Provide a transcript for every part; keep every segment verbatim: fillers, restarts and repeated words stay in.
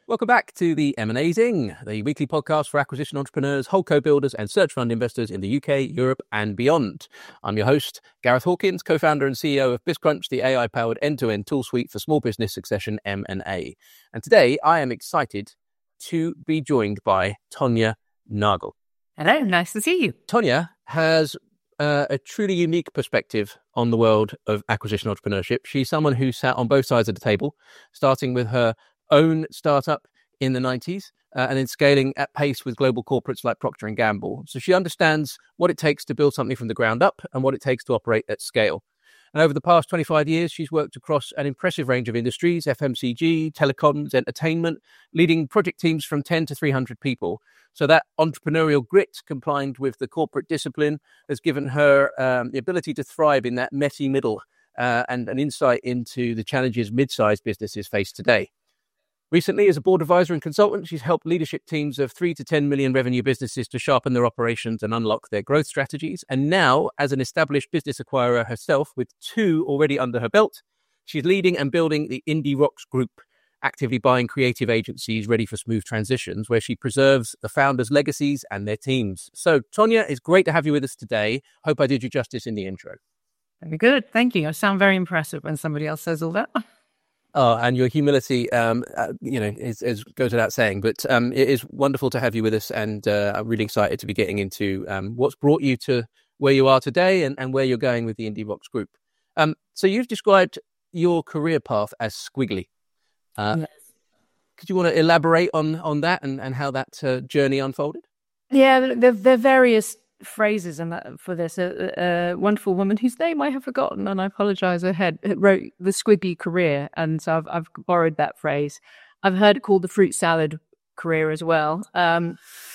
Welcome back to the M and A Zing, the weekly podcast for acquisition entrepreneurs, holdco builders and search fund investors in the U K, Europe and beyond. I'm your host, Gareth Hawkins, co-founder and C E O of BizCrunch, the A I-powered end-to-end tool suite for small business succession M and A. And today I am excited to be joined by Tonya Nagel. Hello, nice to see you. Tonya has uh, a truly unique perspective on the world of acquisition entrepreneurship. She's someone who sat on both sides of the table, starting with her own startup in the nineties uh, and then scaling at pace with global corporates like Procter and Gamble. So she understands what it takes to build something from the ground up and what it takes to operate at scale. And over the past twenty-five years, she's worked across an impressive range of industries, F M C G, telecoms, entertainment, leading project teams from ten to three hundred people. So that entrepreneurial grit combined with the corporate discipline has given her um, the ability to thrive in that messy middle uh, and an insight into the challenges mid-sized businesses face today. Recently, as a board advisor and consultant, she's helped leadership teams of three to ten million revenue businesses to sharpen their operations and unlock their growth strategies. And now, as an established business acquirer herself with two already under her belt, she's leading and building the IndieRocks Group, actively buying creative agencies ready for smooth transitions, where she preserves the founders' legacies and their teams. So, Tonya, it's great to have you with us today. Hope I did you justice in the intro. Very good. Thank you. I sound very impressive when somebody else says all that. Oh, and your humility, um, uh, you know, is, is goes without saying. But um, it is wonderful to have you with us, and uh, I'm really excited to be getting into um, what's brought you to where you are today and, and where you're going with the IndieRocks Group. Um, so you've described your career path as squiggly. Uh, yes. Could you want to elaborate on on that and, and how that uh, journey unfolded? Yeah, there, there are various phrases and that for this. A, a wonderful woman whose name I have forgotten, and I apologize ahead, wrote the squiggly career, and so I've, I've borrowed that phrase. I've heard it called the fruit salad career as well. Um,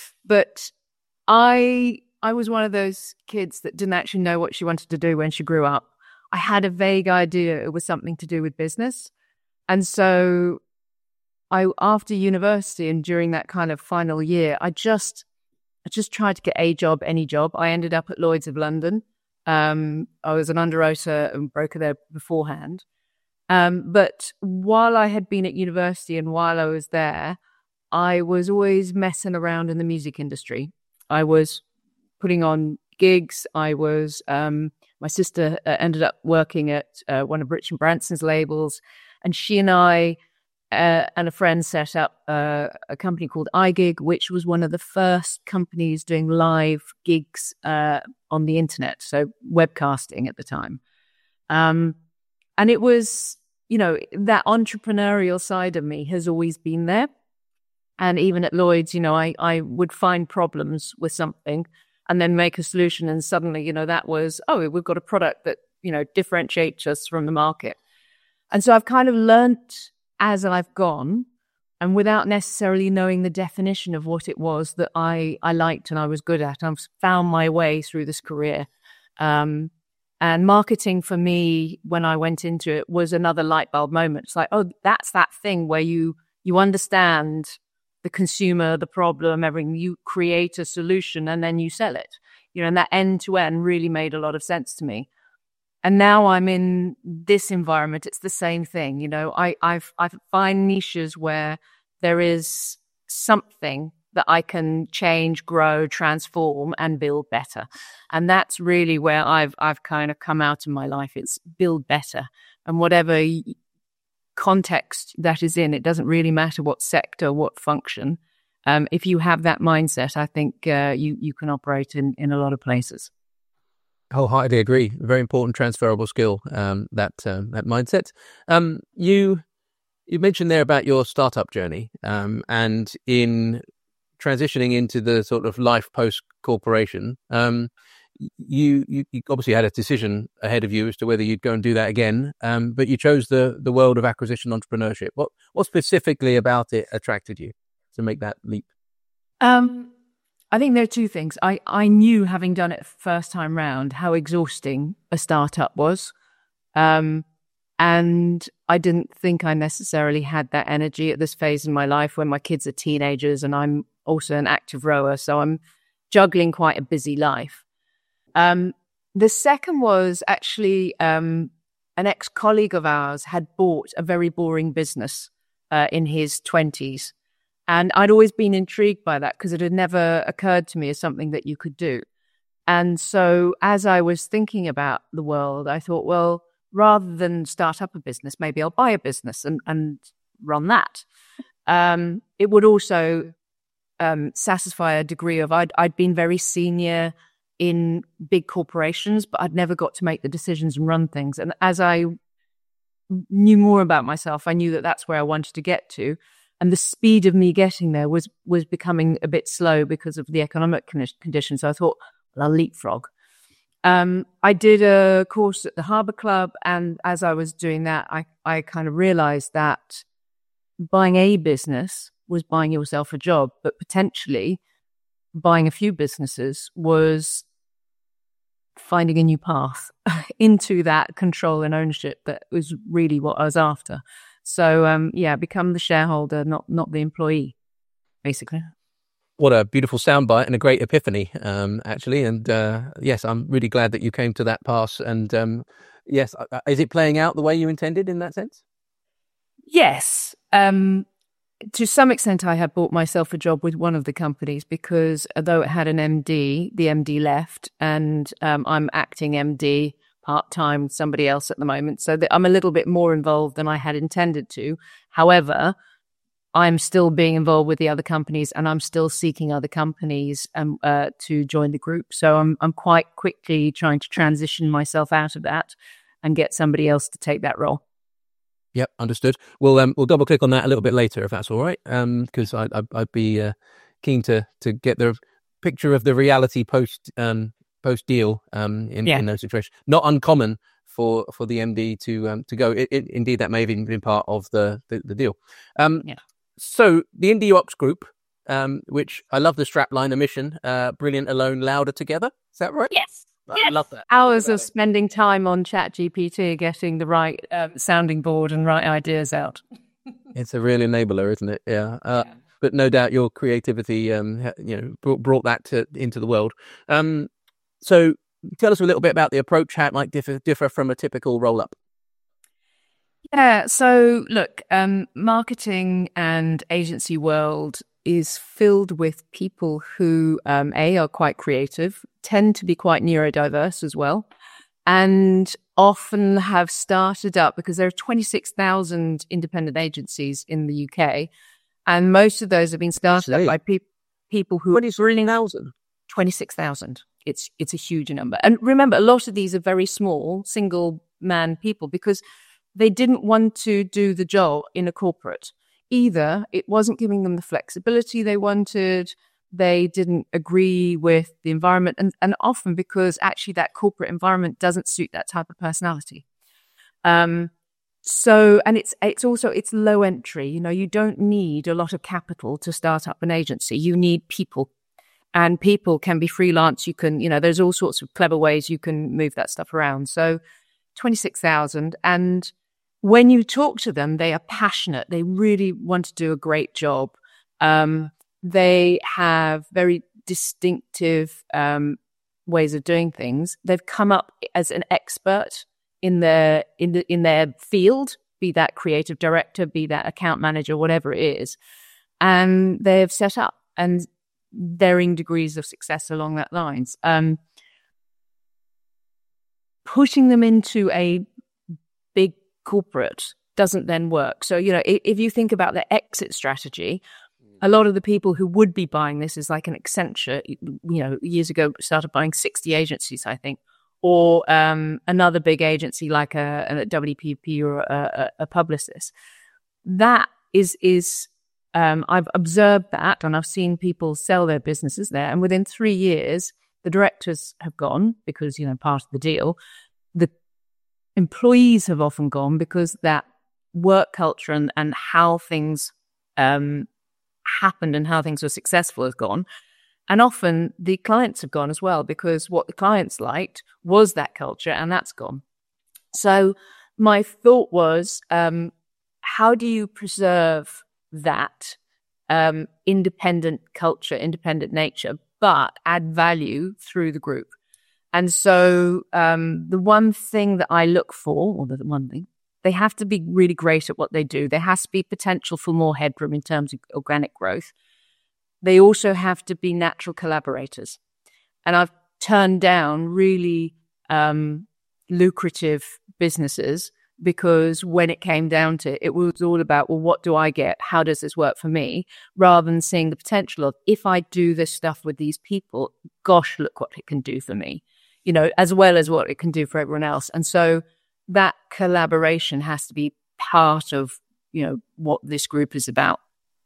but I I was one of those kids that didn't actually know what she wanted to do when she grew up. I had a vague idea it was something to do with business, and so I after university and during that kind of final year, I just I just tried to get a job, any job. I ended up at Lloyd's of London. Um, I was an underwriter and broker there beforehand. Um, but while I had been at university and while I was there, I was always messing around in the music industry. I was putting on gigs. I was, um, my sister uh, ended up working at uh, one of Richard Branson's labels, and she and I Uh, and a friend set up uh, a company called iGig, which was one of the first companies doing live gigs uh, on the internet, so webcasting at the time. Um, and it was, you know, that entrepreneurial side of me has always been there. And even at Lloyd's, you know, I, I would find problems with something and then make a solution. And suddenly, you know, that was, oh, we've got a product that, you know, differentiates us from the market. And so I've kind of learnt as I've gone, and without necessarily knowing the definition of what it was that I, I liked and I was good at, I've found my way through this career. Um, and marketing for me, when I went into it, was another light bulb moment. It's like, oh, that's that thing where you you understand the consumer, the problem, everything. You create a solution and then you sell it. You know, and that end to end really made a lot of sense to me. And now I'm in this environment. It's the same thing. You know, I I've, I find niches where there is something that I can change, grow, transform, and build better. And that's really where I've I've kind of come out in my life. It's build better. And whatever context that is in, it doesn't really matter what sector, what function. Um, if you have that mindset, I think uh, you, you can operate in, in a lot of places. Wholeheartedly agree. Very important transferable skill, um, that um, that mindset. Um, you you mentioned there about your startup journey, um, and in transitioning into the sort of life post corporation. Um, you, you you obviously had a decision ahead of you as to whether you'd go and do that again, um, but you chose the the world of acquisition entrepreneurship. What what specifically about it attracted you to make that leap? Um. I think there are two things. I, I knew, having done it first time round, how exhausting a startup was. Um, and I didn't think I necessarily had that energy at this phase in my life when my kids are teenagers and I'm also an active rower. So I'm juggling quite a busy life. Um, the second was actually um, an ex-colleague of ours had bought a very boring business uh, in his twenties. And I'd always been intrigued by that because it had never occurred to me as something that you could do. And so as I was thinking about the world, I thought, well, rather than start up a business, maybe I'll buy a business and, and run that. Um, it would also um, satisfy a degree of, I'd, I'd been very senior in big corporations, but I'd never got to make the decisions and run things. And as I knew more about myself, I knew that that's where I wanted to get to. And the speed of me getting there was was becoming a bit slow because of the economic conditions. So I thought, well, I'll leapfrog. Um, I did a course at the Harbour Club, and as I was doing that, I, I kind of realized that buying a business was buying yourself a job, but potentially buying a few businesses was finding a new path into that control and ownership that was really what I was after. So, um, yeah, become the shareholder, not not the employee, basically. What a beautiful soundbite and a great epiphany, um, actually. And uh, yes, I'm really glad that you came to that pass. And um, yes, is it playing out the way you intended in that sense? Yes. Um, to some extent, I had bought myself a job with one of the companies because although it had an M D, the M D left, and um, I'm acting M D part-time with somebody else at the moment. So that I'm a little bit more involved than I had intended to. However, I'm still being involved with the other companies, and I'm still seeking other companies um, uh, to join the group. So I'm I'm quite quickly trying to transition myself out of that and get somebody else to take that role. Yep, understood. We'll um, we'll double click on that a little bit later, if that's all right, because um, I'd, I'd be uh, keen to to get the picture of the reality post um, post deal um, in, yeah. in those situations. Not uncommon for for the M D to um, to go. It, it, indeed, that may have even been part of the the, the deal. Um, yeah. So the Indie Ops Group, um, which I love the strapline, a mission, uh, brilliant alone, louder together. Is that right? Yes. I yes. love that. Hours of it. Spending time on ChatGPT, getting the right um, sounding board and right ideas out. It's a real enabler, isn't it? Yeah. Uh, yeah. But no doubt your creativity, um, you know, brought, brought that to, into the world. Um, so tell us a little bit about the approach, how it might differ, differ from a typical roll-up. Yeah, so look, um, marketing and agency world is filled with people who, um, A, are quite creative, tend to be quite neurodiverse as well, and often have started up because there are twenty-six thousand independent agencies in the U K, and most of those have been started up by pe- people who... twenty-six thousand? twenty-six thousand. It's, it's a huge number. And remember, a lot of these are very small, single-man people because they didn't want to do the job in a corporate. Either it wasn't giving them the flexibility they wanted, they didn't agree with the environment, and, and often because actually that corporate environment doesn't suit that type of personality. Um, so, and it's it's also, it's low entry. You know, you don't need a lot of capital to start up an agency. You need people. And people can be freelance. You can, you know, there's all sorts of clever ways you can move that stuff around. So twenty-six thousand, and when you talk to them, they are passionate. They really want to do a great job. Um, they have very distinctive um, ways of doing things. They've come up as an expert in their in the, in their field, be that creative director, be that account manager, whatever it is, and they've set up and varying degrees of success along that lines. Um, pushing them into a big corporate doesn't then work. So, you know, if, if you think about the exit strategy, a lot of the people who would be buying this is like an Accenture, you know, years ago started buying sixty agencies, I think, or um, another big agency like a, a W P P or a, a, a Publicis. That is, is um, I've observed that, and I've seen people sell their businesses there. And within three years, the directors have gone because, you know, part of the deal. The employees have often gone because that work culture and, and how things um, happened and how things were successful has gone. And often the clients have gone as well because what the clients liked was that culture, and that's gone. So my thought was, um, how do you preserve that um, independent culture, independent nature, but add value through the group? And so um, the one thing that I look for, or the one thing, They have to be really great at what they do. There has to be potential for more headroom in terms of organic growth. They also have to be natural collaborators. And I've turned down really um, lucrative businesses because when it came down to it, it was all about, well, what do I get? How does this work for me? Rather than seeing the potential of, if I do this stuff with these people, gosh, look what it can do for me, you know, as well as what it can do for everyone else. And so that collaboration has to be part of, you know, what this group is about.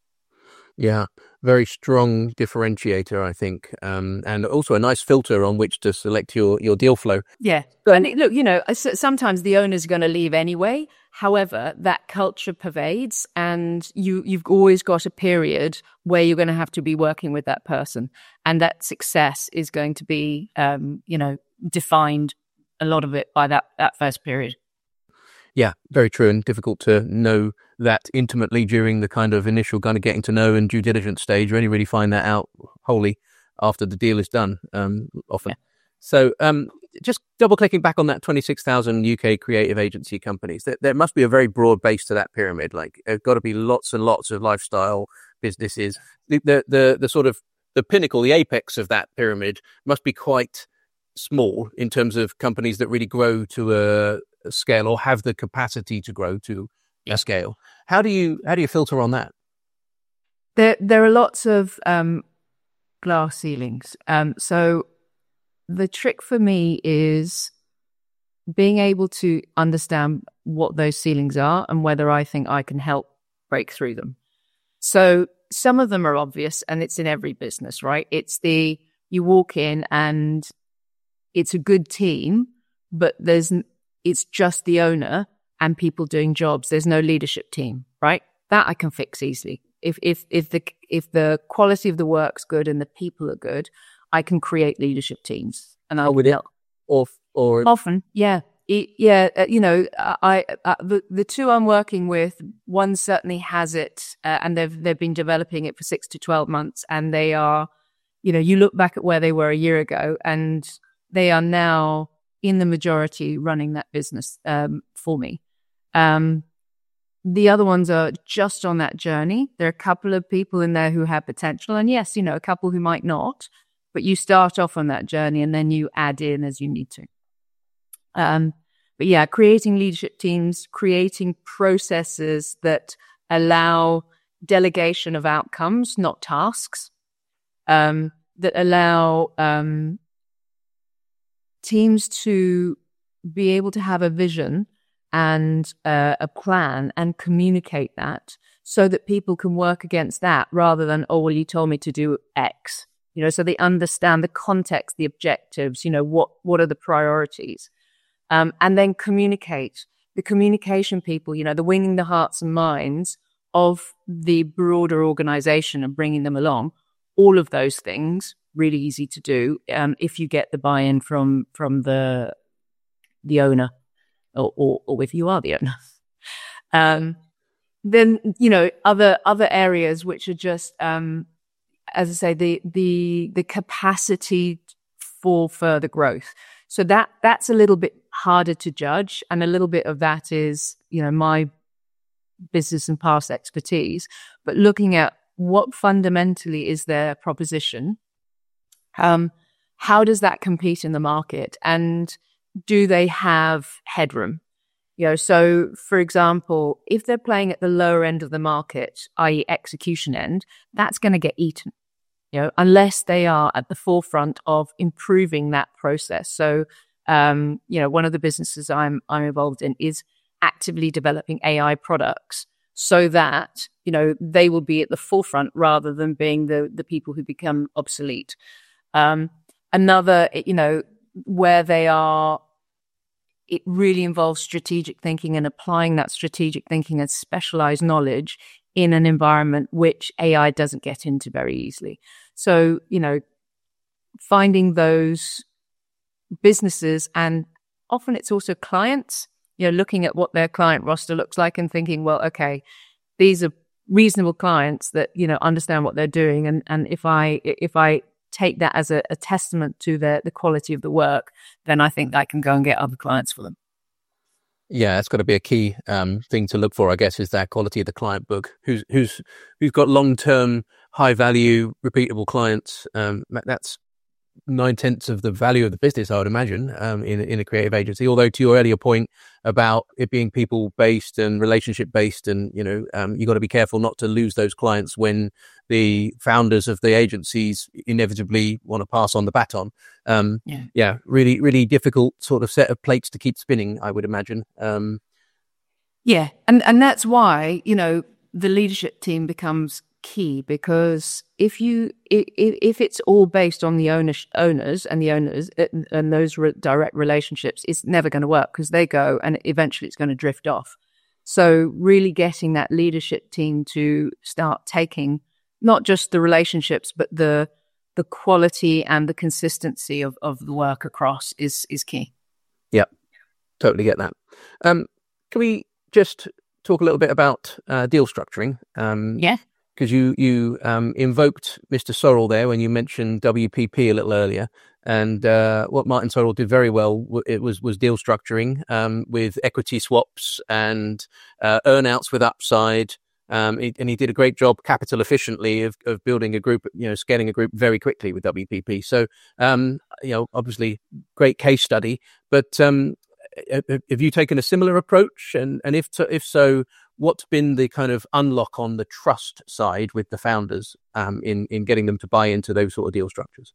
Yeah, very strong differentiator, I think, um, and also a nice filter on which to select your, your deal flow. Yeah, and look, you know, sometimes the owner's going to leave anyway. However, that culture pervades, and you you've always got a period where you're going to have to be working with that person, and that success is going to be, um, you know, defined a lot of it by that that first period. Yeah, very true, and difficult to know that intimately during the kind of initial kind of getting to know and due diligence stage. You only really find that out wholly after the deal is done, um, often. Yeah. So um, just double clicking back on that twenty-six thousand U K creative agency companies, there, there must be a very broad base to that pyramid. Like there's got to be lots and lots of lifestyle businesses. The, the, the, the sort of the pinnacle, the apex of that pyramid must be quite small in terms of companies that really grow to a, a scale or have the capacity to grow to a scale. How do you how do you filter on that? There there are lots of um, glass ceilings. Um, so the trick for me is being able to understand what those ceilings are and whether I think I can help break through them. So some of them are obvious, and it's in every business, right? It's the you walk in and it's a good team, but there's it's just the owner and people doing jobs. There's no leadership team, right? That I can fix easily. If if if the if the quality of the work's good and the people are good, I can create leadership teams. And I would it or or often, yeah, it, yeah. Uh, you know, I uh, the the two I'm working with, one certainly has it, uh, and they've they've been developing it for six to twelve months, and they are, you know, you look back at where they were a year ago, and they are now in the majority running that business um, for me. Um, the other ones are just on that journey. There are a couple of people in there who have potential, and yes, you know, a couple who might not, but you start off on that journey and then you add in as you need to. Um, but yeah, creating leadership teams, creating processes that allow delegation of outcomes, not tasks, um, that allow um, teams to be able to have a vision and uh, a plan and communicate that so that people can work against that rather than, oh, well, you told me to do X, you know, so they understand the context, the objectives, you know, what, what are the priorities, um, and then communicate the communication people, you know, the winning the hearts and minds of the broader organization and bringing them along. All of those things really easy to do um, if you get the buy-in from from the the owner, or, or, or if you are the owner. Um, then you know other other areas which are just, um, as I say, the the the capacity for further growth. So that that's a little bit harder to judge, and a little bit of that is you know my business and past expertise, but looking at what fundamentally is their proposition. Um, how does that compete in the market, and do they have headroom? You know, so for example, if they're playing at the lower end of the market, that is execution end, that's going to get eaten, you know, unless they are at the forefront of improving that process. So, um, you know, one of the businesses I'm, I'm involved in is actively developing A I products so that, you know, they will be at the forefront rather than being the, the people who become obsolete. Um, another, you know, where they are, it really involves strategic thinking and applying that strategic thinking and specialized knowledge in an environment which A I doesn't get into very easily. So, you know, finding those businesses, and often it's also clients, you know, looking at what their client roster looks like and thinking, well, okay, these are reasonable clients that, you know, understand what they're doing. And, and if I, if I, take that as a, a testament to the, the quality of the work, then I think I can go and get other clients for them. Yeah, that's got to be a key um, thing to look for, I guess, is that quality of the client book. Who's who's who's got long term, high value, repeatable clients. Um, that's nine tenths of the value of the business, I would imagine, um, in in a creative agency. Although, to your earlier point about it being people based and relationship based, and you know, um, you got to be careful not to lose those clients when the founders of the agencies inevitably want to pass on the baton. Um, yeah. yeah, really, really difficult sort of set of plates to keep spinning, I would imagine. Um, yeah, and and that's why, you know, the leadership team becomes key, because if you if, if it's all based on the owners owners and the owners and those re- direct relationships, it's never going to work, because they go and eventually it's going to drift off. So really getting that leadership team to start taking not just the relationships but the the quality and the consistency of, of the work across is is key. Yeah, totally get that. Um, can we just talk a little bit about uh, deal structuring? Um, yeah. Because you you um, invoked Mister Sorrell there when you mentioned W P P a little earlier, and uh, what Martin Sorrell did very well it was was deal structuring um, with equity swaps and uh, earnouts with upside, um, he, and he did a great job capital efficiently of, of building a group, you know, scaling a group very quickly with W P P. So um, you know, obviously great case study. But um, have you taken a similar approach, and and if to, if so, what's been the kind of unlock on the trust side with the founders um, in, in getting them to buy into those sort of deal structures?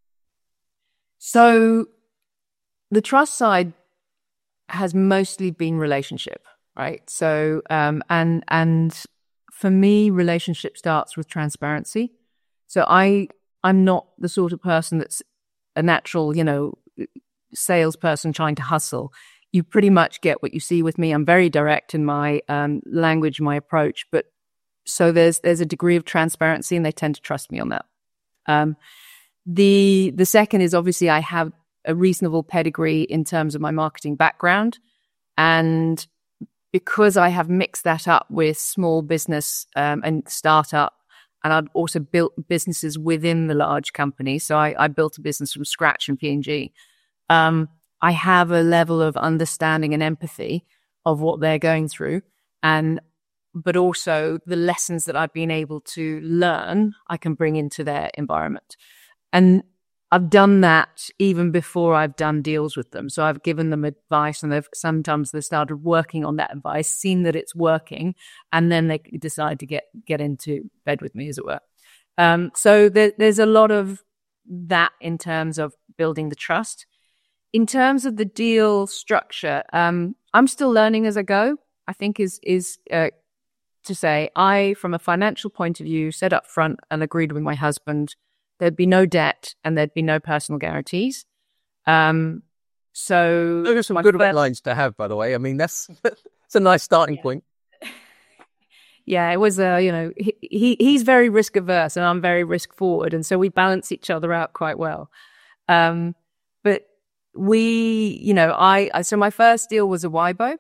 So the trust side has mostly been relationship, right? So, um, and, and for me, relationship starts with transparency. So I, I'm not the sort of person that's a natural, you know, salesperson trying to hustle. You pretty much get what you see with me. I'm very direct in my um, language, my approach, but so there's there's a degree of transparency, and they tend to trust me on that. Um, the the second is obviously I have a reasonable pedigree in terms of my marketing background, and because I have mixed that up with small business um, and startup, and I've also built businesses within the large companies. So I, I built a business from scratch in P and G. Um, I have a level of understanding and empathy of what they're going through, and but also the lessons that I've been able to learn, I can bring into their environment. And I've done that even before I've done deals with them. So I've given them advice, and they've sometimes they started working on that advice, seen that it's working, and then they decide to get get into bed with me, as it were. Um, so there, there's a lot of that in terms of building the trust. In terms of the deal structure, um, I'm still learning as I go, I think is is uh, to say, I, from a financial point of view, said up front and agreed with my husband, there'd be no debt and there'd be no personal guarantees. Um, so those are some good red lines to have, by the way. I mean, that's that's a nice starting yeah. point. Yeah, it was, uh, you know, he, he he's very risk averse and I'm very risk forward. And so we balance each other out quite well. Um, but we, you know, I, I, so my first deal was a W I B O.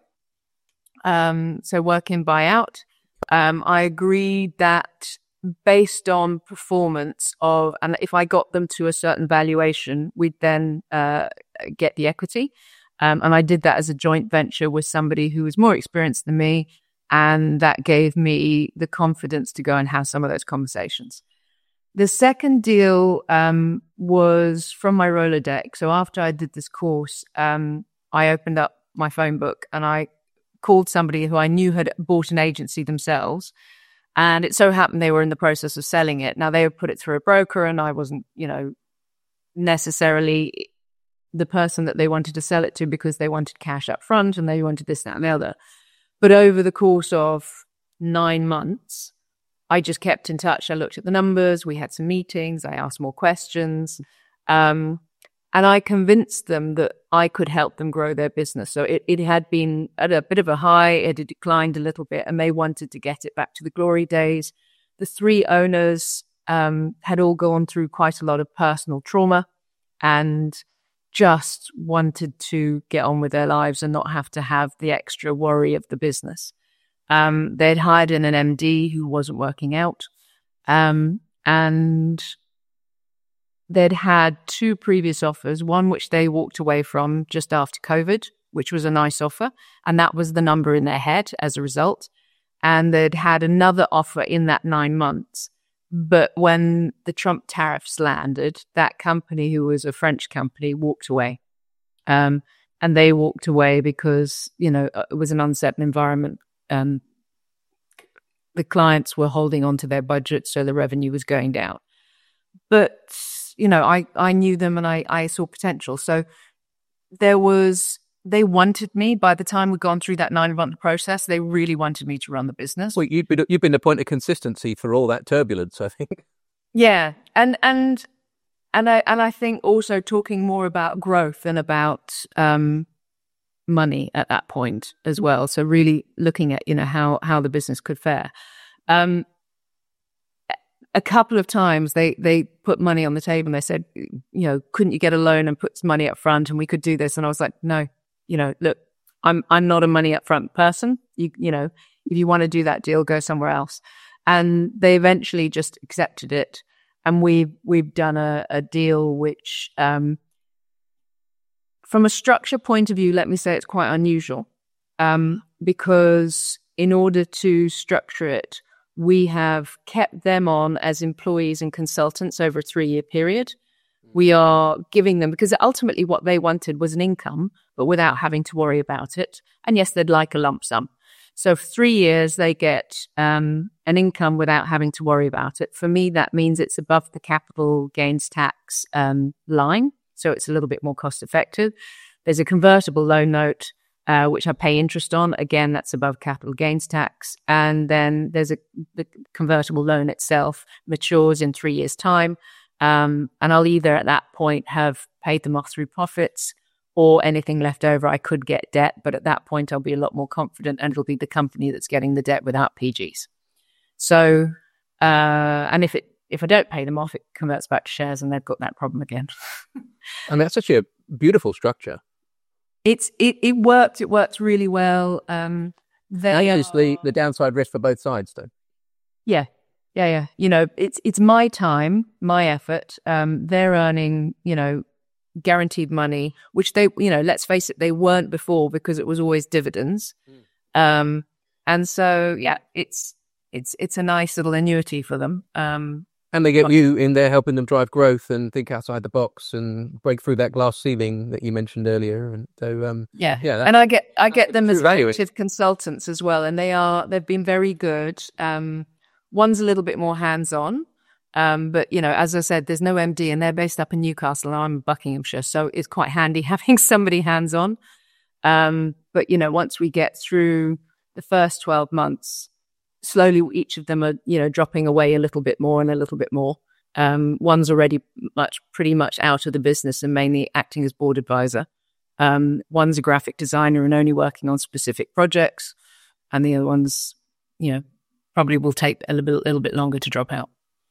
Um, so work in buyout. Um, I agreed that based on performance of, and if I got them to a certain valuation, we'd then uh, get the equity. Um, and I did that as a joint venture with somebody who was more experienced than me. And that gave me the confidence to go and have some of those conversations. The second deal um, was from my Rolodex. So after I did this course, um, I opened up my phone book and I called somebody who I knew had bought an agency themselves. And it so happened they were in the process of selling it. Now, they had put it through a broker and I wasn't, you know, necessarily the person that they wanted to sell it to because they wanted cash up front and they wanted this, that, and the other. But over the course of nine months, I just kept in touch. I looked at the numbers. We had some meetings. I asked more questions. Um, and I convinced them that I could help them grow their business. So it, it had been at a bit of a high. It had declined a little bit, and they wanted to get it back to the glory days. The three owners um, had all gone through quite a lot of personal trauma and just wanted to get on with their lives and not have to have the extra worry of the business. Um, they'd hired in an M D who wasn't working out. Um, and they'd had two previous offers, one which they walked away from just after COVID which was a nice offer. And that was the number in their head as a result. And they'd had another offer in that nine months. But when the Trump tariffs landed, that company, who was a French company, walked away. Um, and they walked away because, you know, it was an uncertain environment. Um, the clients were holding on to their budget, so the revenue was going down. But, you know, I, I knew them and I, I saw potential. So there was, they wanted me. By the time we'd gone through that nine-month process, they really wanted me to run the business. Well, you've been, you've been the point of consistency for all that turbulence, I think. Yeah. And, and, and I, and I think also talking more about growth and about, um, money at that point as well. So really looking at, you know, how, how the business could fare. Um, a couple of times they, they put money on the table and they said, you know, couldn't you get a loan and put some money up front and we could do this? And I was like, no, you know, look, I'm, I'm not a money up front person. You, you know, if you want to do that deal, go somewhere else. And they eventually just accepted it. And we've, we've done a, a deal which, um, from a structure point of view, let me say it's quite unusual, um, because in order to structure it, we have kept them on as employees and consultants over a three-year period. We are giving them, because ultimately what they wanted was an income, but without having to worry about it. And yes, they'd like a lump sum. So for three years, they get um, an income without having to worry about it. For me, that means it's above the capital gains tax um, line. So it's a little bit more cost effective. There's a convertible loan note, uh, which I pay interest on. Again, that's above capital gains tax. And then there's a the convertible loan itself matures in three years' time. Um, and I'll either at that point have paid them off through profits or anything left over, I could get debt. But at that point, I'll be a lot more confident and it'll be the company that's getting the debt without P Gs. So, uh, and if it if I don't pay them off, it converts back to shares and they've got that problem again. I mean, that's such a beautiful structure. It's it it worked. It worked really well. Um, Now you manage the, the downside risk for both sides, though. Yeah, yeah, yeah. You know, it's it's my time, my effort. Um, they're earning, you know, guaranteed money, which they, you know, let's face it, they weren't before because it was always dividends. Mm. Um, and so yeah, it's it's it's a nice little annuity for them. Um, And they get you in there helping them drive growth and think outside the box and break through that glass ceiling that you mentioned earlier. And so, um, yeah, yeah, and I get I get them as active consultants as well, and they are they've been very good. Um, one's a little bit more hands on, um, but you know, as I said, there's no M D, and they're based up in Newcastle, and I'm in Buckinghamshire, so it's quite handy having somebody hands on. Um, but you know, once we get through the first twelve months. Slowly, each of them are, you know, dropping away a little bit more and a little bit more. Um, one's already much, pretty much out of the business and mainly acting as board advisor. Um, one's a graphic designer and only working on specific projects, and the other one's, you know, probably will take a little bit, little bit longer to drop out.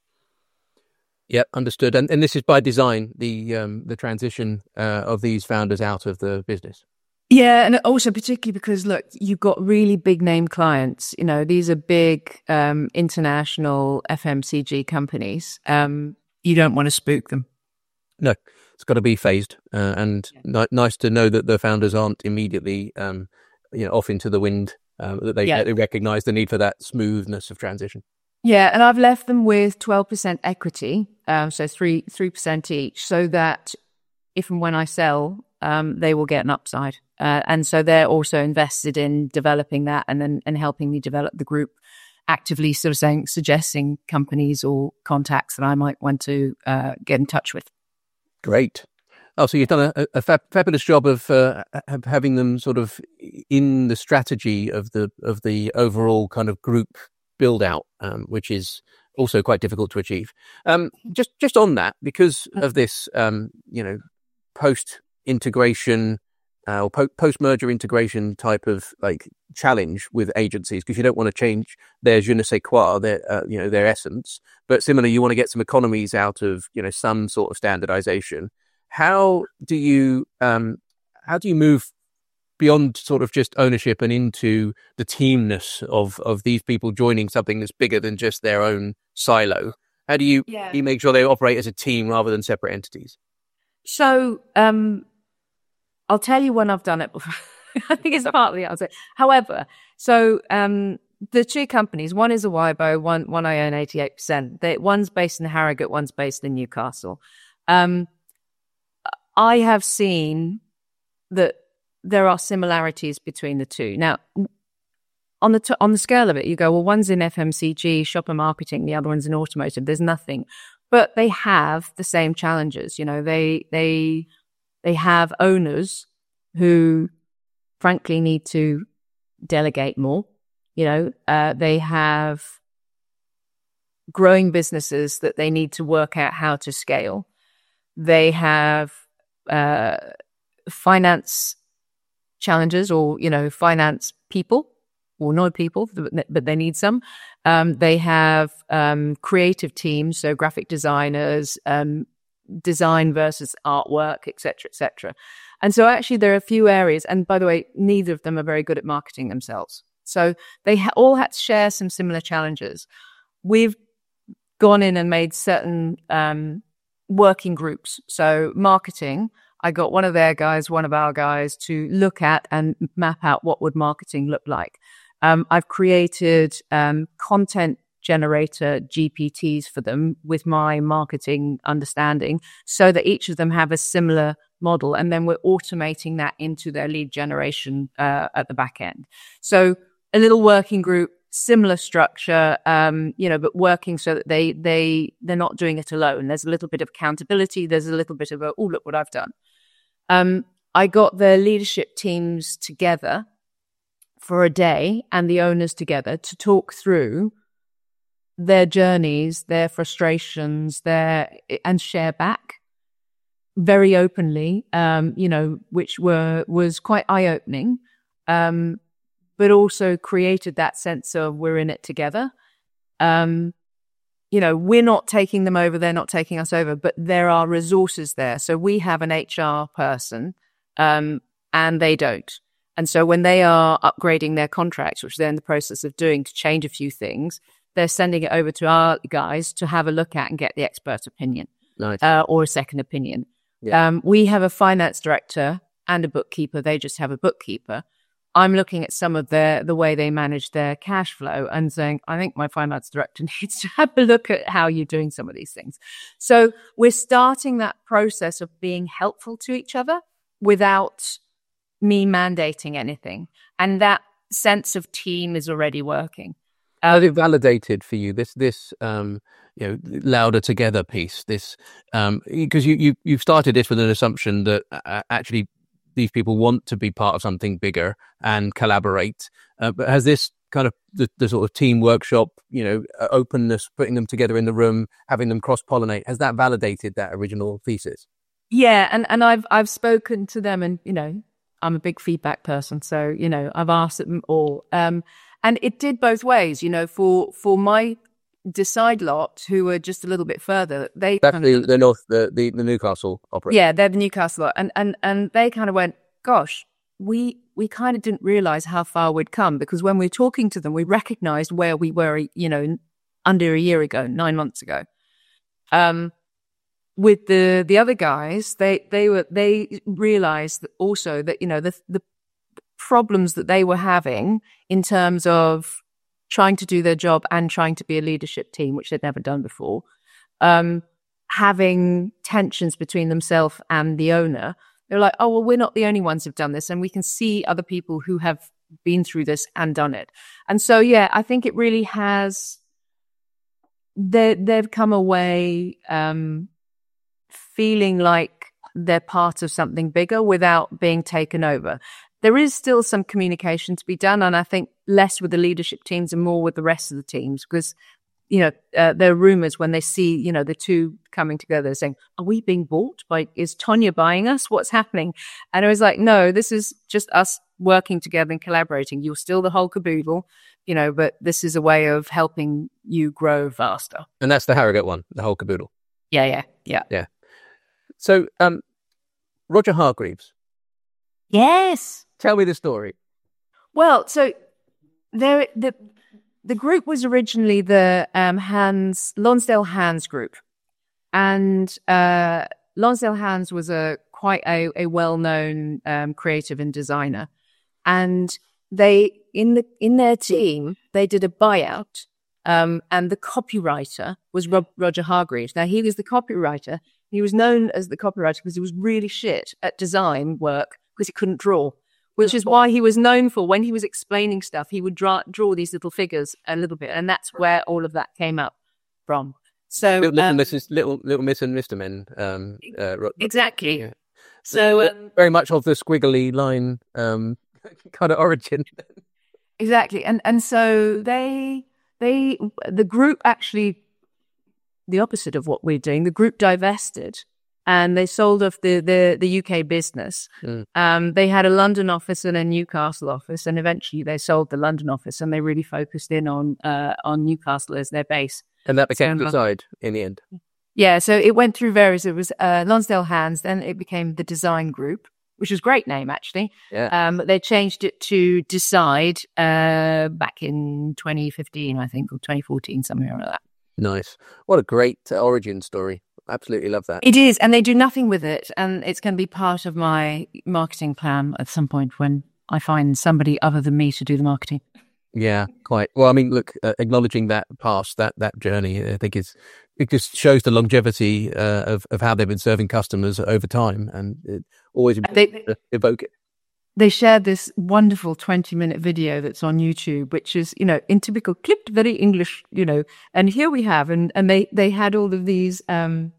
Yep, understood. And and this is by design, the um, the transition uh, of these founders out of the business. Yeah, and also particularly because, look, you've got really big name clients. You know, these are big um, international F M C G companies. Um, you don't want to spook them. No, it's got to be phased. Uh, and yeah. n- nice to know that the founders aren't immediately, um, you know, off into the wind, uh, that they, yeah. they recognise the need for that smoothness of transition. Yeah, and I've left them with twelve percent equity, um, so three three percent each, so that if and when I sell, um, they will get an upside. Uh, and so they're also invested in developing that and then and helping me develop the group, actively sort of saying, suggesting companies or contacts that I might want to uh, get in touch with. Great. Oh, so you've done a, a fab, fabulous job of uh, having them sort of in the strategy of the of the overall kind of group build out, um, which is also quite difficult to achieve. Um, just just on that, because of this, um, you know, post integration. Uh, or po- post-merger integration type of like challenge with agencies, because you don't want to change their je ne sais quoi, their uh, you know their essence. But similarly, you want to get some economies out of you know some sort of standardization. How do you um, how do you move beyond sort of just ownership and into the teamness of of these people joining something that's bigger than just their own silo? How do you yeah. you make sure they operate as a team rather than separate entities? So. Um... I'll tell you when I've done it before. I think it's partly the answer. However, so um, the two companies, one is a Weibo, one one I own eighty-eight percent. They, one's based in Harrogate, one's based in Newcastle. Um, I have seen that there are similarities between the two. Now, on the t- on the scale of it, you go, well, one's in F M C G, shopper marketing, the other one's in automotive. There's nothing, but they have the same challenges. You know, they they they have owners who, frankly, need to delegate more. You know, uh, they have growing businesses that they need to work out how to scale. They have uh, finance challenges, or you know, finance people. Well, no people, but they need some. Um, they have um, creative teams, so graphic designers, um, design versus artwork, et cetera, et cetera. And so actually there are a few areas, and by the way, neither of them are very good at marketing themselves. So they ha- all had to share some similar challenges. We've gone in and made certain um, working groups. So marketing, I got one of their guys, one of our guys to look at and map out what would marketing look like. Um, I've created um, content generator G P Ts for them with my marketing understanding so that each of them have a similar model. And then we're automating that into their lead generation uh, at the back end. So a little working group, similar structure, um, you know, but working so that they, they, they're not doing it alone. There's a little bit of accountability. There's a little bit of a, oh, look what I've done. Um, I got the leadership teams together for a day and the owners together to talk through their journeys, their frustrations, their and share back very openly, um, you know, which were was quite eye-opening, um, but also created that sense of we're in it together. Um, you know, we're not taking them over, they're not taking us over, but there are resources there. So we have an H R person, um, and they don't. And so when they are upgrading their contracts, which they're in the process of doing to change a few things, they're sending it over to our guys to have a look at and get the expert opinion. Nice. uh, or a second opinion. Yeah. Um, we have a finance director and a bookkeeper. They just have a bookkeeper. I'm looking at some of their the way they manage their cash flow and saying, I think my finance director needs to have a look at how you're doing some of these things. So we're starting that process of being helpful to each other without me mandating anything. And that sense of team is already working. How did it validated for you this this um you know louder together piece, this um because you you you've started this with an assumption that uh, actually these people want to be part of something bigger and collaborate, uh, but has this kind of the, the sort of team workshop, you know, uh, openness, putting them together in the room, having them cross pollinate, has that validated that original thesis? Yeah, and and I've I've spoken to them, and you know, I'm a big feedback person, so you know, I've asked them all, um, and it did both ways. You know, for for my Decide lot, who were just a little bit further, they That's kind the, of, the North, the, the the Newcastle operation. yeah, they're the Newcastle lot, and and and they kind of went, gosh, we we kind of didn't realize how far we'd come, because when we were talking to them, we recognized where we were, you know, under a year ago, nine months ago. Um. With the the other guys, they they were they realized that also that you know the the problems that they were having in terms of trying to do their job and trying to be a leadership team, which they'd never done before, um, having tensions between themselves and the owner. They're like, oh well, we're not the only ones who've done this, and we can see other people who have been through this and done it. And so yeah, I think it really has. They they've come away. Um, feeling like they're part of something bigger without being taken over. There is still some communication to be done, and I think less with the leadership teams and more with the rest of the teams, because, you know, uh, there are rumors when they see, you know, the two coming together saying, are we being bought by, is Tonya buying us? What's happening? And I was like, no, this is just us working together and collaborating. You're still the whole caboodle, you know, but this is a way of helping you grow faster. And that's the Harrogate one, the whole caboodle. Yeah, yeah, yeah. Yeah. So, um, Roger Hargreaves. Yes. Tell me the story. Well, so there, the the group was originally the um, Hans Lonsdale Hands group, and uh, Lonsdale Hands was a quite a, a well known um, creative and designer and they in the in their team they did a buyout, um, and the copywriter was Rob, Roger Hargreaves. Now he was the copywriter. He was known as the copywriter because he was really shit at design work because he couldn't draw, which is why he was known for when he was explaining stuff, he would draw draw these little figures a little bit, and that's where all of that came up from. So little, little um, Missus Little Little Miss and Mister Men. Um, uh, exactly. Yeah. So um, very much of the squiggly line um, kind of origin. Exactly, and and so they they the group actually the opposite of what we're doing. The group divested, and they sold off the the, the U K business. Mm. Um, they had a London office and a Newcastle office, and eventually they sold the London office, and they really focused in on uh, on Newcastle as their base. And that became so, the side in the end. Yeah, so it went through various. It was uh, Lonsdale Hands, then it became the Design Group, which was a great name, actually. Yeah. Um, they changed it to Decide uh, back in twenty fifteen, I think, or twenty fourteen, somewhere like that. Nice. What a great uh, origin story. Absolutely love that. It is, and they do nothing with it, and it's going to be part of my marketing plan at some point when I find somebody other than me to do the marketing. Yeah, quite. Well, I mean, look, uh, acknowledging that past, that that journey, I think is it just shows the longevity uh, of of how they've been serving customers over time, and it always they, to evoke it. They shared this wonderful twenty minute video that's on YouTube, which is, you know, in typical clipped, very English, you know, and here we have, and, and they, they had all of these, um,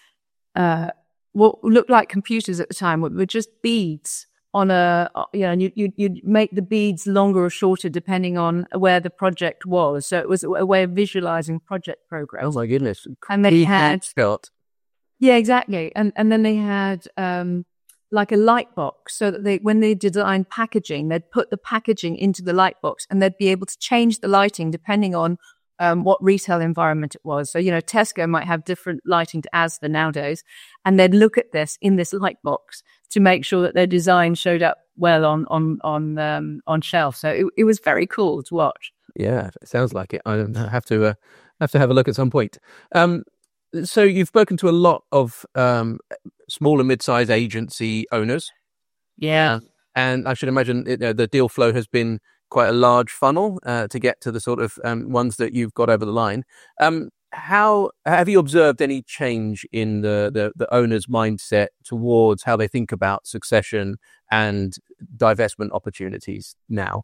uh, what looked like computers at the time, were just beads on a, you know, and you, you, you'd make the beads longer or shorter depending on where the project was. So it was a way of visualizing project progress. Oh my goodness. And they had, Scott. Yeah, exactly. And, and then they had, um, like a light box, so that they, when they designed packaging, they'd put the packaging into the light box, and they'd be able to change the lighting depending on um, what retail environment it was. So, you know, Tesco might have different lighting to Asda nowadays, and they'd look at this in this light box to make sure that their design showed up well on on on um, on shelf. So it, it was very cool to watch. Yeah, it sounds like it. I have to uh, have to have a look at some point. Um, So you've spoken to a lot of um, small and mid-sized agency owners. Yeah. Uh, and I should imagine you know, the deal flow has been quite a large funnel uh, to get to the sort of um, ones that you've got over the line. Um, how have you observed any change in the, the, the owner's mindset towards how they think about succession and divestment opportunities now?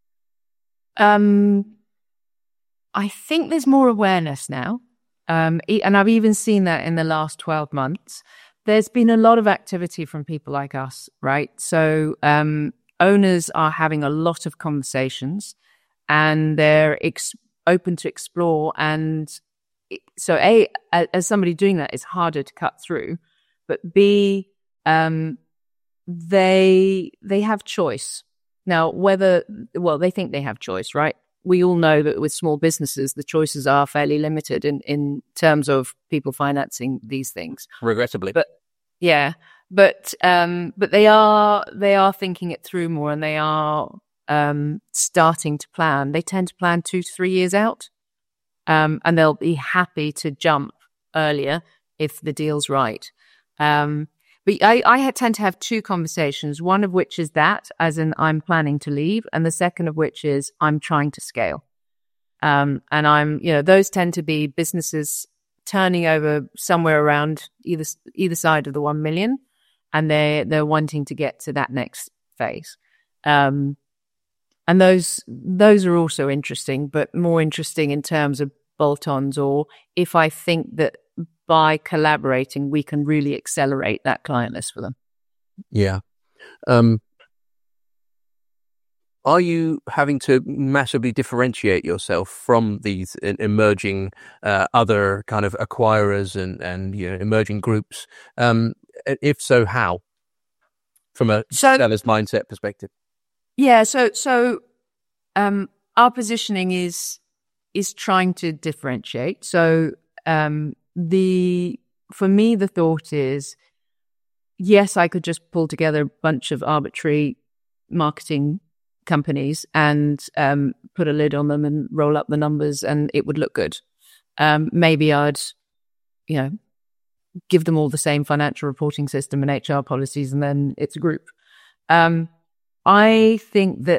Um, I think there's more awareness now. Um, and I've even seen that in the last twelve months. There's been a lot of activity from people like us, right? So um, owners are having a lot of conversations, and they're ex- open to explore. And so, A, as somebody doing that, it's harder to cut through. But B, um, they they have choice. Now, whether, well, they think they have choice, right? We all know that with small businesses, the choices are fairly limited in, in terms of people financing these things. Regrettably. But yeah, but um, but they are they are thinking it through more, and they are um, starting to plan. They tend to plan two to three years out, um, and they'll be happy to jump earlier if the deal's right. Um, But I, I tend to have two conversations, one of which is that, as in I'm planning to leave, and the second of which is I'm trying to scale. Um, and I'm, you know, those tend to be businesses turning over somewhere around either either side of the one million, and they they're wanting to get to that next phase. Um, and those those are also interesting, but more interesting in terms of bolt-ons, or if I think that by collaborating, we can really accelerate that client list for them. Yeah. Um, are you having to massively differentiate yourself from these emerging uh, other kind of acquirers and, and you know, emerging groups? Um, if so, how? From a so, seller's mindset perspective. Yeah. So, so um, our positioning is is trying to differentiate. So, um, the for me, the thought is, yes, I could just pull together a bunch of arbitrary marketing companies and um, put a lid on them and roll up the numbers, and it would look good. Um, maybe I'd, you know, give them all the same financial reporting system and H R policies, and then it's a group. Um, I think that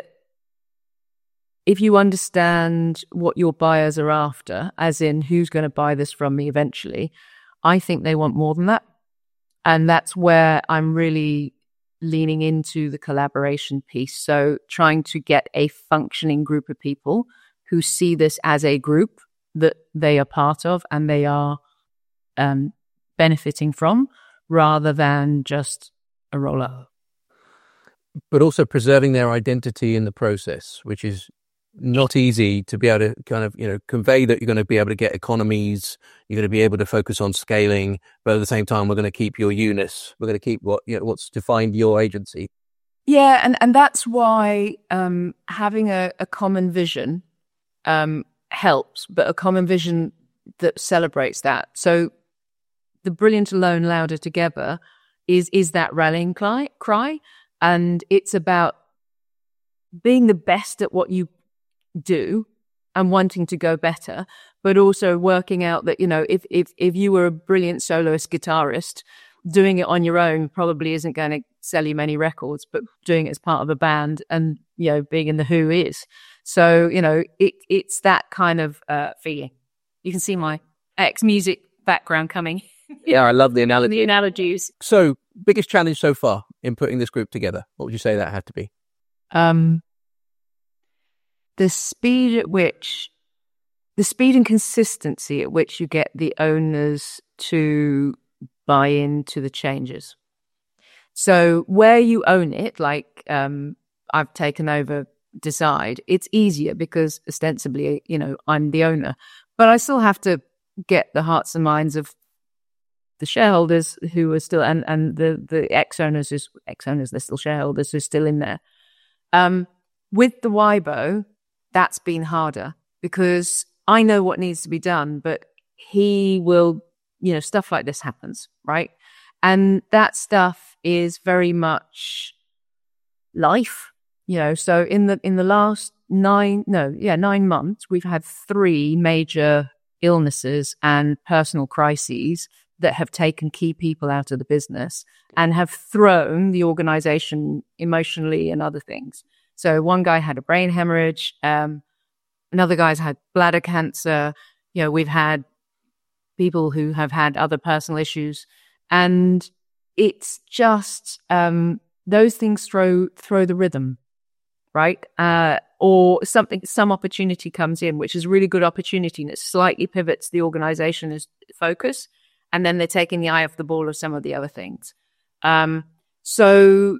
if you understand what your buyers are after, as in who's going to buy this from me eventually, I think they want more than that. And that's where I'm really leaning into the collaboration piece. So trying to get a functioning group of people who see this as a group that they are part of and they are um, benefiting from, rather than just a roll-up. But also preserving their identity in the process, which is not easy to be able to kind of, you know, convey that you're going to be able to get economies, you're going to be able to focus on scaling, but at the same time, we're going to keep your Eunice. We're going to keep what, you know, what's defined your agency. Yeah, and, and that's why um, having a, a common vision um, helps, but a common vision that celebrates that. So the Brilliant Alone, Louder Together is is that rallying cry, cry, and it's about being the best at what you do and wanting to go better, but also working out that, you know, if if if you were a brilliant soloist guitarist, doing it on your own probably isn't going to sell you many records, but doing it as part of a band and, you know, being in the Who is. So, you know, it it's that kind of uh, feeling. You can see my ex-music background coming. Yeah, I love the analogy. The analogies. So, biggest challenge so far in putting this group together? What would you say that had to be? Um, the speed at which, the speed and consistency at which you get the owners to buy into the changes. So where you own it, like um, I've taken over Decide, it's easier because ostensibly, you know, I'm the owner, but I still have to get the hearts and minds of the shareholders who are still, and, and the, the ex-owners, who's, ex-owners, they're still shareholders who are still in there. Um, with the Weibo, that's been harder because I know what needs to be done, but he will, you know, stuff like this happens, right? And that stuff is very much life, you know. So in the in the last nine, no, yeah, nine months, we've had three major illnesses and personal crises that have taken key people out of the business and have thrown the organization emotionally and other things. So one guy had a brain hemorrhage. Um, another guy's had bladder cancer. You know, we've had people who have had other personal issues. And it's just um, those things throw throw the rhythm, right? Uh, or something, some opportunity comes in, which is a really good opportunity, and it slightly pivots the organization's focus. And then they're taking the eye off the ball of some of the other things. Um, so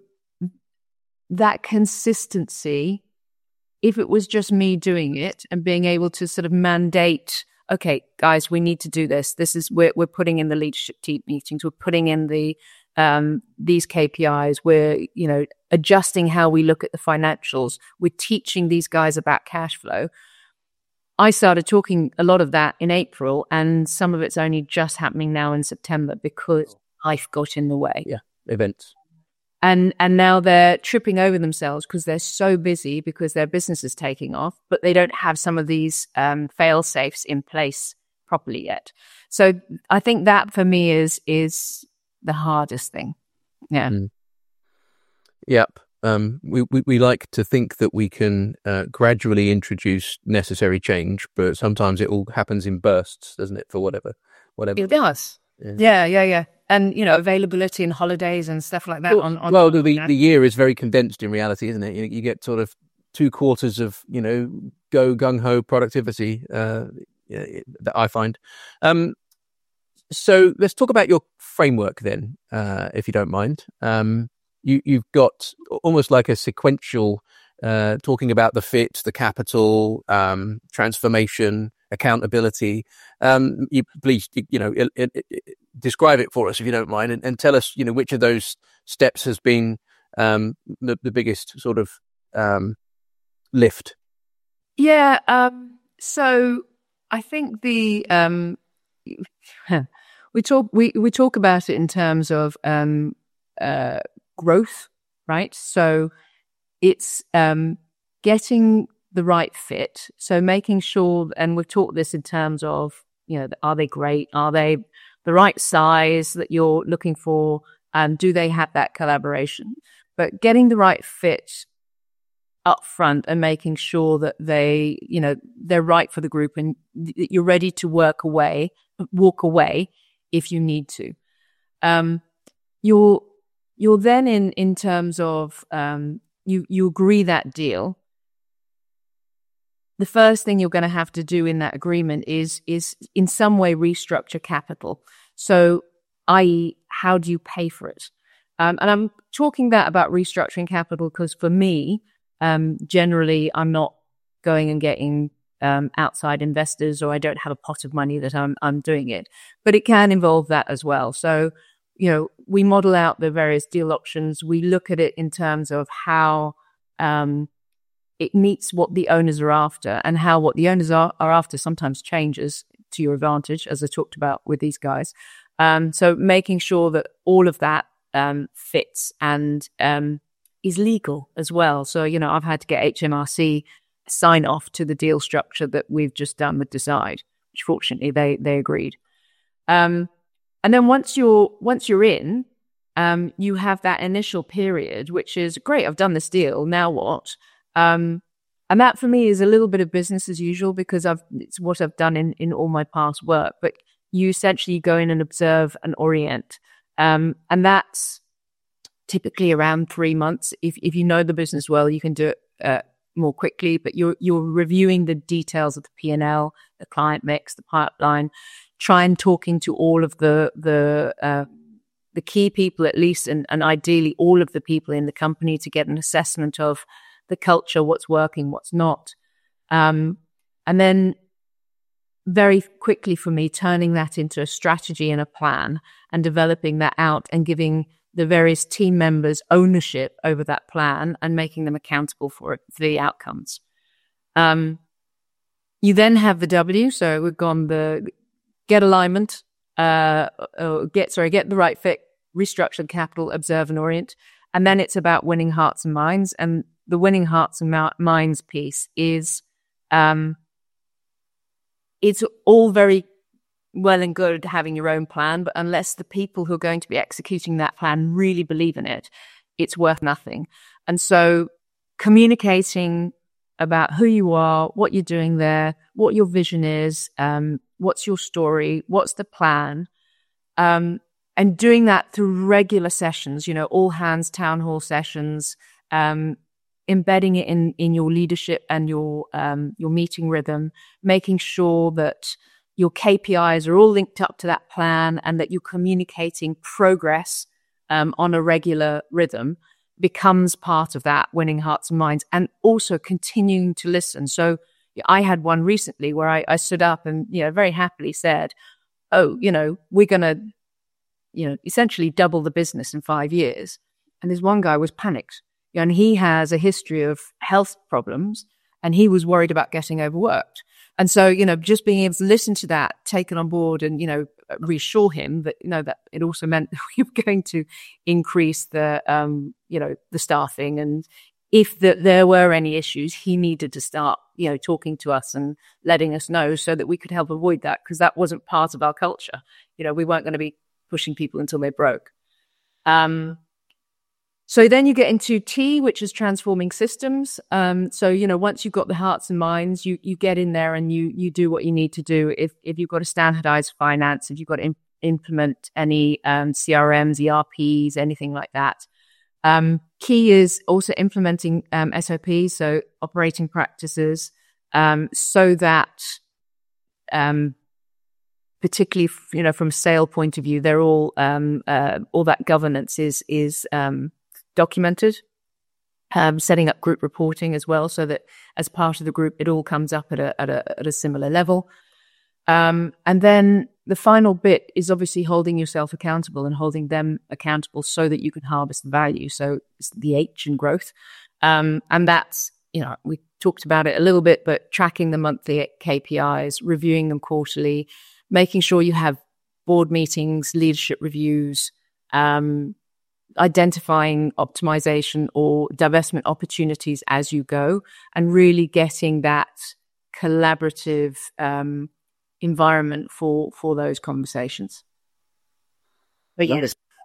that consistency, if it was just me doing it and being able to sort of mandate, okay, guys, we need to do this. This is, we're, we're putting in the leadership team meetings. We're putting in the, um, these K P Is. We're, you know, adjusting how we look at the financials. We're teaching these guys about cash flow. I started talking a lot of that in April, and some of it's only just happening now in September because life got in the way. Yeah, events. And and now they're tripping over themselves because they're so busy because their business is taking off, but they don't have some of these um, fail safes in place properly yet. So I think that for me is is the hardest thing. Yeah. Mm. Yep. Um, we, we, we like to think that we can uh, gradually introduce necessary change, but sometimes it all happens in bursts, doesn't it? For whatever, whatever. It does. Yeah, yeah, yeah. yeah. And, you know, availability and holidays and stuff like that. Well, on, on well the, the year is very condensed in reality, isn't it? You, you get sort of two quarters of, you know, go gung-ho productivity uh, that I find. Um, so let's talk about your framework then, uh, if you don't mind. Um, You, you've got almost like a sequential uh, talking about the fit, the capital, um, transformation, accountability. Um, you please, you know, it, it, it, describe it for us if you don't mind, and, and tell us, you know, which of those steps has been um, the, the biggest sort of um, lift. Yeah. Um, so I think the um, we talk we we talk about it in terms of um, uh, growth, right? So it's um, getting the right fit. So making sure, and we've talked this in terms of, you know, are they great? Are they the right size that you're looking for? And do they have that collaboration? But getting the right fit upfront and making sure that they, you know, they're right for the group and that you're ready to work away, walk away if you need to. Um, you're you're then in in terms of um, you you agree that deal. The first thing you're going to have to do in that agreement is is in some way restructure capital. So, that is, how do you pay for it? Um, and I'm talking that about restructuring capital because for me, um, generally, I'm not going and getting um, outside investors, or I don't have a pot of money that I'm I'm doing it. But it can involve that as well. So, you know, we model out the various deal options. We look at it in terms of how um, it meets what the owners are after, and how what the owners are, are after sometimes changes to your advantage, as I talked about with these guys. Um, so making sure that all of that um, fits and um, is legal as well. So, you know, I've had to get H M R C sign off to the deal structure that we've just done with Decide, which fortunately they they agreed. Um, and then once you're once you're in, um, you have that initial period, which is great. I've done this deal. Now what? Um, and that for me is a little bit of business as usual because I've it's what I've done in in all my past work. But you essentially go in and observe and orient. Um, and that's typically around three months. If if you know the business well, you can do it uh, more quickly, but you're you're reviewing the details of the P and L, the client mix, the pipeline, try and talking to all of the the uh, the key people at least, and, and ideally all of the people in the company to get an assessment of the culture, what's working, what's not. Um, and then very quickly for me, turning that into a strategy and a plan and developing that out and giving the various team members ownership over that plan and making them accountable for it, for the outcomes. Um, you then have the W, so we've gone the get alignment, uh, or get, sorry, get the right fit, restructured capital, observe and orient. And then it's about winning hearts and minds. And the winning hearts and minds piece is, um, it's all very well and good having your own plan, but unless the people who are going to be executing that plan really believe in it, it's worth nothing. And so communicating about who you are, what you're doing there, what your vision is, um, what's your story, what's the plan, um, and doing that through regular sessions, you know, all hands town hall sessions, um, embedding it in, in your leadership and your um, your meeting rhythm, making sure that your K P Is are all linked up to that plan and that you're communicating progress um, on a regular rhythm becomes part of that winning hearts and minds, and also continuing to listen. So I had one recently where I, I stood up and, you know, very happily said, oh, you know, we're going to, you know, essentially double the business in five years. And this one guy was panicked. And he has a history of health problems and he was worried about getting overworked. And so, you know, just being able to listen to that, take it on board and, you know, reassure him that, you know, that it also meant we were going to increase the, um, you know, the staffing. And if the, there were any issues, he needed to start, you know, talking to us and letting us know so that we could help avoid that, because that wasn't part of our culture. You know, we weren't going to be pushing people until they broke. Um, So then you get into T, which is transforming systems. Um, so, you know, once you've got the hearts and minds, you you get in there and you you do what you need to do. If if you've got to standardize finance, if you've got to imp- implement any um, C R Ms, E R Ps, anything like that. Um, key is also implementing um, S O Ps, so operating practices, um, so that um, particularly, you know, from a sale point of view, they're all um, uh, all that governance is is um, documented, um, setting up group reporting as well, so that as part of the group, it all comes up at a at a, at a similar level. Um, and then the final bit is obviously holding yourself accountable and holding them accountable so that you can harvest the value. So it's the H in growth. Um, and that's, you know, we talked about it a little bit, but tracking the monthly K P Is, reviewing them quarterly, making sure you have board meetings, leadership reviews, um, identifying optimization or divestment opportunities as you go, and really getting that collaborative um, environment for for those conversations. But yes,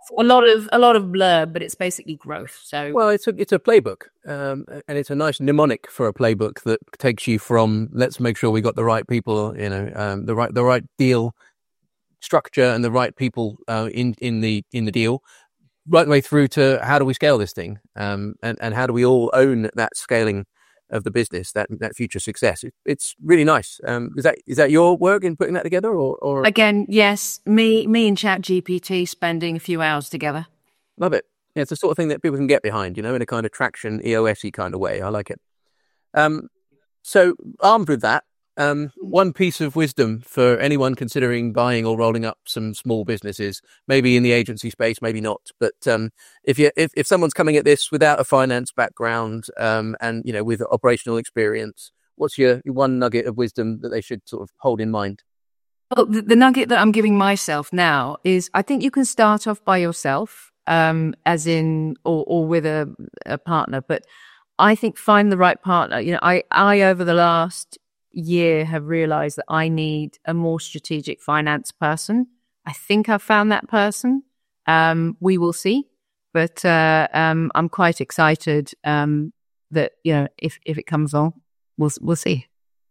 a lot of a lot of blurb, but it's basically growth. So well, it's a it's a playbook, um, and it's a nice mnemonic for a playbook that takes you from let's make sure we got the right people, you know, um, the right the right deal structure and the right people uh, in in the in the deal, right the way through to how do we scale this thing, um, and and how do we all own that scaling of the business, that that future success. It, it's really nice. Um, is that is that your work in putting that together, or, or again, yes, me me and ChatGPT spending a few hours together. Love it. Yeah, it's the sort of thing that people can get behind, you know, in a kind of traction E O S-y kind of way. I like it. Um, so armed with that, um, one piece of wisdom for anyone considering buying or rolling up some small businesses, maybe in the agency space, maybe not. But um, if you if, if someone's coming at this without a finance background um, and you know with operational experience, what's your, your one nugget of wisdom that they should sort of hold in mind? Well, the, the nugget that I'm giving myself now is I think you can start off by yourself, um, as in or or with a, a partner, but I think find the right partner. You know, I I over the last year have realized that I need a more strategic finance person. I think I've found that person. Um, we will see, but uh, um, I'm quite excited um, that you know if if it comes on, we'll we'll see.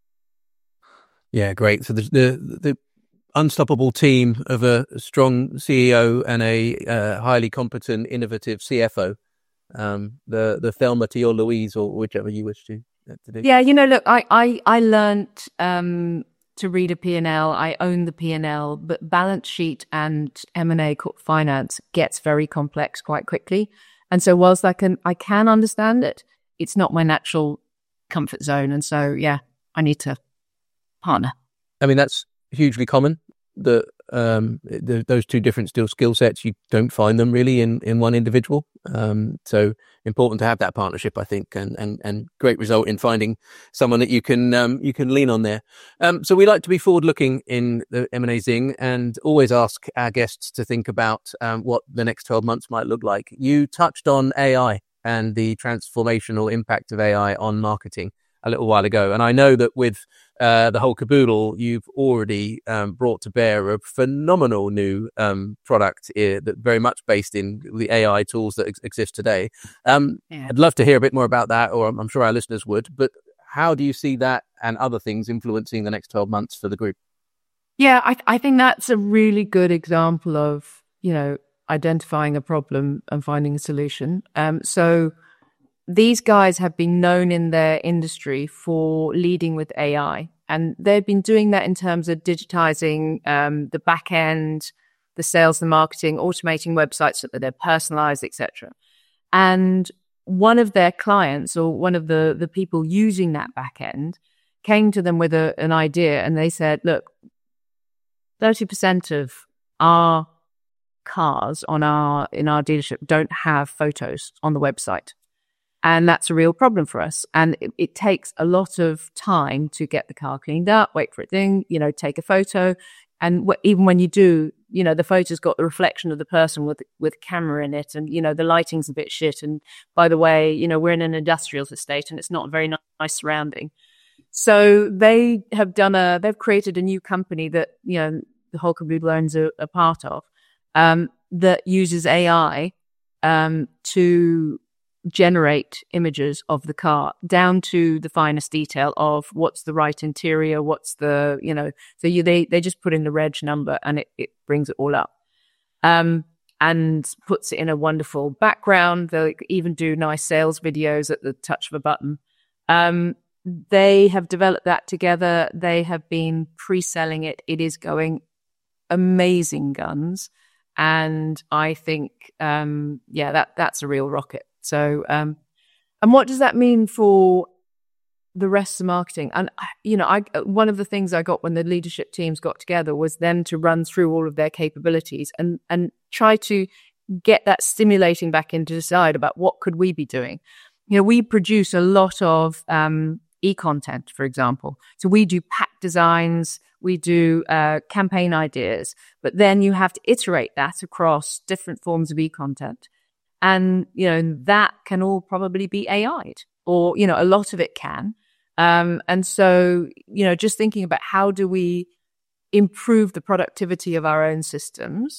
Yeah, great. So the the, the unstoppable team of a strong C E O and a uh, highly competent, innovative C F O. Um, the the Thelma to your Louise, or whichever you wish to. To do. Yeah, you know, look, I I, I learned um, to read a P and L. I own the P and L, but balance sheet and M and A corp finance gets very complex quite quickly. And so whilst I can I can understand it, it's not my natural comfort zone. And so, yeah, I need to partner. I mean, that's hugely common. The um the, those two different still skill sets, you don't find them really in in one individual. Um, so important to have that partnership, I think, and and and great result in finding someone that you can um you can lean on there. Um, so we like to be forward looking in the M and A Zing, and always ask our guests to think about um what the next twelve months might look like. You touched on A I and the transformational impact of A I on marketing a little while ago, and I know that with Uh, the whole caboodle, you've already um, brought to bear a phenomenal new um, product here that very much based in the A I tools that ex- exist today. Um, yeah. I'd love to hear a bit more about that, or I'm sure our listeners would. But how do you see that and other things influencing the next twelve months for the group? Yeah, I, I think that's a really good example of, you know, identifying a problem and finding a solution. Um, so these guys have been known in their industry for leading with A I, and they've been doing that in terms of digitizing um, the back end, the sales, the marketing, automating websites so that they're personalized, et cetera. And one of their clients, or one of the, the people using that back end, came to them with a, an idea, and they said, look, thirty percent of our cars on our in our dealership don't have photos on the website. And that's a real problem for us. And it, it takes a lot of time to get the car cleaned up, wait for it thing, you know, take a photo. And w- even when you do, you know, the photo's got the reflection of the person with with camera in it. And, you know, the lighting's a bit shit. And by the way, you know, we're in an industrial estate and it's not a very nice surrounding. So they have done a, they've created a new company that, you know, the whole caboodle owns a, a part of, um, that uses A I um, to generate images of the car down to the finest detail of what's the right interior, what's the, you know, so you, they, they just put in the reg number and it, it brings it all up. Um, and puts it in a wonderful background. They'll even do nice sales videos at the touch of a button. Um, they have developed that together. They have been pre-selling it. It is going amazing guns. And I think, um, yeah, that that's a real rocket. So, um, and what does that mean for the rest of marketing? And, you know, I one of the things I got when the leadership teams got together was them to run through all of their capabilities and and try to get that stimulating back in to decide about what could we be doing. You know, we produce a lot of um, e-content, for example. So we do pack designs, we do uh, campaign ideas, but then you have to iterate that across different forms of e-content. And, you know, that can all probably be A I'd, or, you know, a lot of it can. Um, and so, you know, just thinking about how do we improve the productivity of our own systems,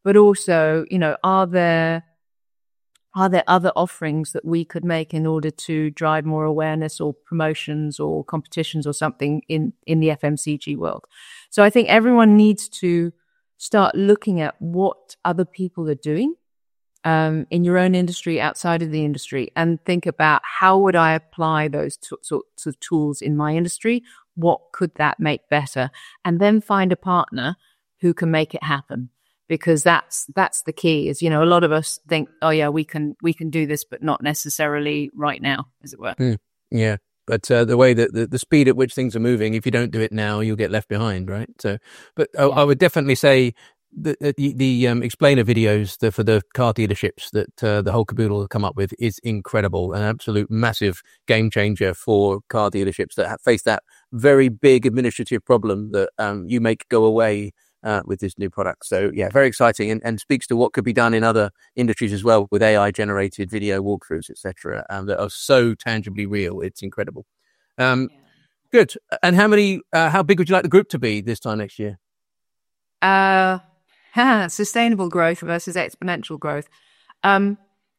but also, you know, are there are there other offerings that we could make in order to drive more awareness or promotions or competitions or something in, in the F M C G world? So I think everyone needs to start looking at what other people are doing um, in your own industry, outside of the industry, and think about how would I apply those t- sorts of tools in my industry? What could that make better? And then find a partner who can make it happen. Because that's that's the key. Is, you know, a lot of us think, oh yeah, we can we can do this, but not necessarily right now, as it were. Mm, yeah, but uh, the way that the, the speed at which things are moving, if you don't do it now, you'll get left behind, right? So, but I, Yeah. I would definitely say the the, the um, explainer videos the, for the car dealerships that uh, the whole caboodle have come up with is incredible, an absolute massive game changer for car dealerships that have faced that very big administrative problem that um, you make go away. Uh, with this new product. So yeah, very exciting, and, and speaks to what could be done in other industries as well with A I generated video walkthroughs, et cetera, um, that are so tangibly real. It's incredible. Um, yeah. Good. And how many, uh, how big would you like the group to be this time next year? Uh, sustainable growth versus exponential growth. Um,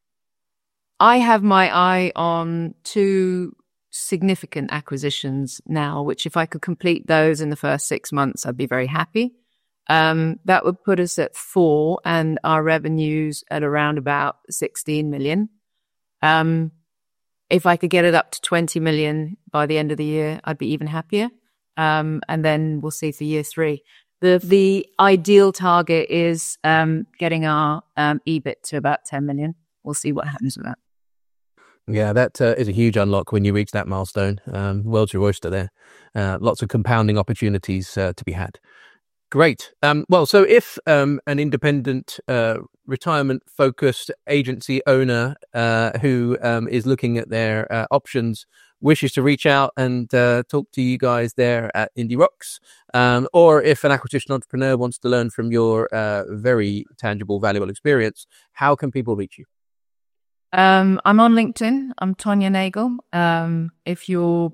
I have my eye on two significant acquisitions now, which if I could complete those in the first six months, I'd be very happy. Um, that would put us at four and our revenues at around about sixteen million. Um, if I could get it up to twenty million by the end of the year, I'd be even happier. Um, and then we'll see for year three. The the ideal target is um, getting our um, E B I T to about ten million. We'll see what happens with that. Yeah, that uh, is a huge unlock when you reach that milestone. Um, world's your oyster there. Uh, lots of compounding opportunities uh, to be had. Great. Um, well, so if um, an independent, uh, retirement-focused agency owner uh, who um, is looking at their uh, options wishes to reach out and uh, talk to you guys there at Indie Rocks, um, or if an acquisition entrepreneur wants to learn from your uh, very tangible, valuable experience, how can people reach you? Um, I'm on LinkedIn. I'm Tonya Nagel. Um, if you're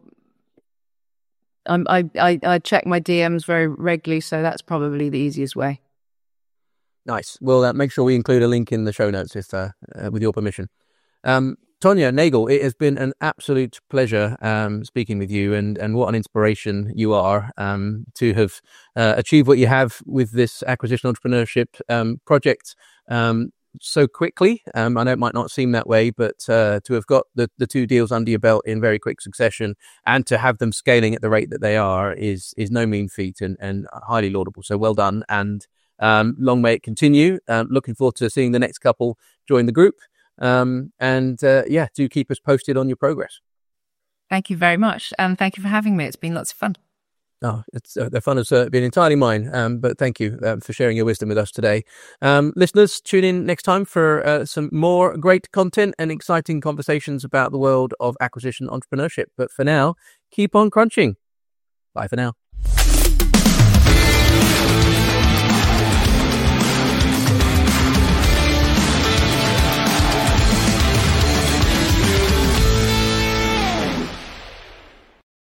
Um, I, I, I check my D Ms very regularly, so that's probably the easiest way. Nice. Well, uh, make sure we include a link in the show notes, if uh, uh, with your permission. Um, Tonya Nagel, it has been an absolute pleasure um, speaking with you, and, and what an inspiration you are um, to have uh, achieved what you have with this acquisition entrepreneurship um, project um, so quickly. Um, I know it might not seem that way, but uh, to have got the, the two deals under your belt in very quick succession and to have them scaling at the rate that they are is is no mean feat, and, and highly laudable. So well done, and um, long may it continue. Um, looking forward to seeing the next couple join the group. Um, and uh, yeah, do keep us posted on your progress. Thank you very much. And thank you for having me. It's been lots of fun. Oh, it's uh, the fun has uh, been entirely mine. Um, but thank you uh, for sharing your wisdom with us today. Um, listeners, tune in next time for uh, some more great content and exciting conversations about the world of acquisition entrepreneurship. But for now, keep on crunching. Bye for now.